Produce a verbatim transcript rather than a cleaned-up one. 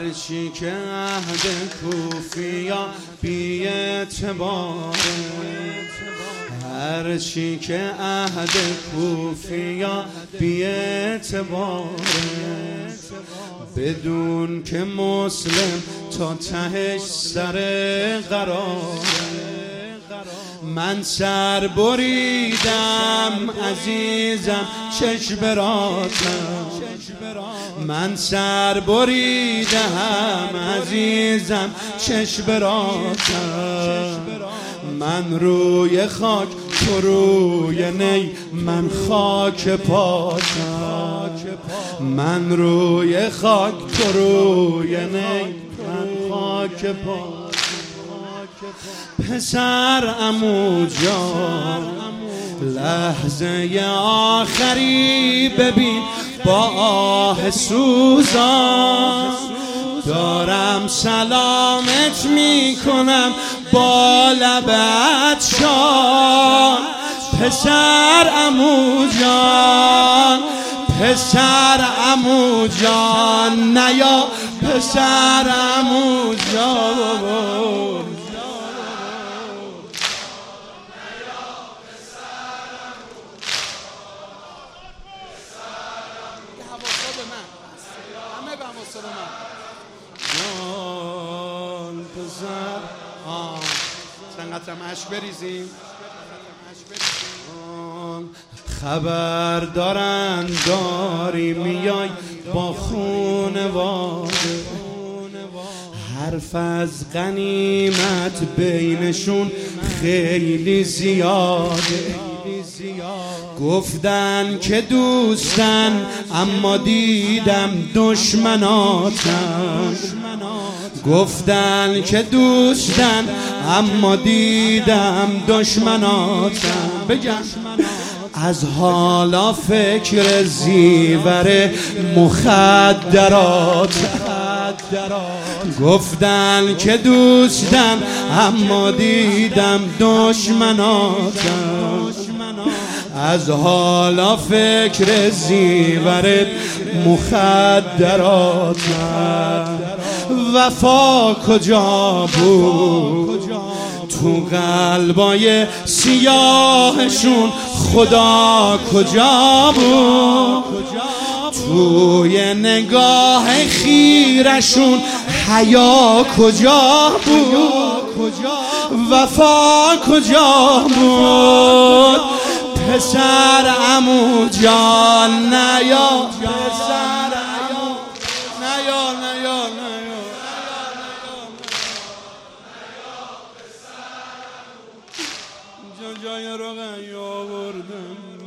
هرچی که عهد کوفیا بی اعتباره، هرچی که عهد کوفیا بی اعتباره، بدون که مسلم تا تهش سر قراره. من سر بریدم عزیزم چشم براتم، من سر بریدم عزیزم چشم براتم، من روی خاک تو روی نی، من خاک پاتم، من روی خاک تو روی نی، من خاک پاتم. پسر عمو جان لحظه آخری ببین با آه سوزان، دارم سلامت میکنم با لبت شان. پسر عمو جان، پسر عمو جان نیا، پسر عمو جان جان پسر. آه چقدر مشک بریزیم. خبر دارن داری میای با خونواده، حرف از غنیمت بینشون خیلی زیاده. گفتن که دوستن اما دیدم دشمناتن، گفتن که دوستن اما دیدم دشمناتن. بگم از حالا فکر زیور مخدرات، گفتن که دوستن اما دیدم دشمناتن. از حالا فکر زیور مخدراتن. وفا کجا بود تو قلبای سیاهشون، خدا کجا بود توی نگاه خیرشون، حیا کجا بود، وفا کجا بود. پسر عمو جان نیا، پسر عمو نیا نیا نیا، جای روغن آوردم.